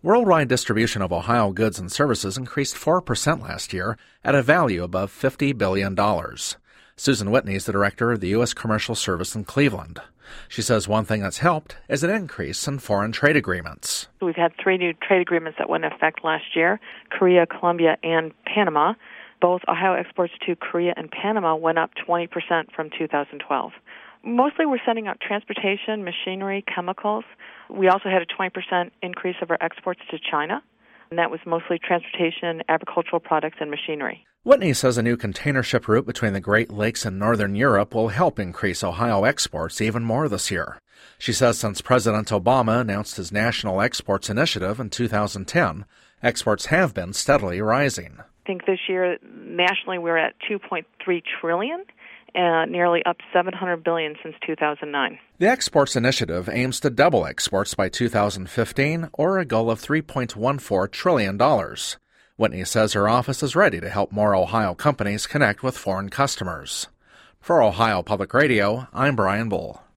Worldwide distribution of Ohio goods and services increased 4% last year at a value above $50 billion. Susan Whitney is the director of the U.S. Commercial Service in Cleveland. She says one thing that's helped is an increase in foreign trade agreements. We've had 3 new trade agreements that went into effect last year, Korea, Colombia, and Panama. Both Ohio exports to Korea and Panama went up 20% from 2012. Mostly we're sending out transportation, machinery, chemicals. We also had a 20% increase of our exports to China, and that was mostly transportation, agricultural products, and machinery. Whitney says a new container ship route between the Great Lakes and northern Europe will help increase Ohio exports even more this year. She says since President Obama announced his National Exports Initiative in 2010, exports have been steadily rising. I think this year, nationally, we're at $2.3 trillion. Nearly up $700 billion since 2009. The Exports Initiative aims to double exports by 2015, or a goal of $3.14 trillion. Whitney says her office is ready to help more Ohio companies connect with foreign customers. For Ohio Public Radio, I'm Brian Bull.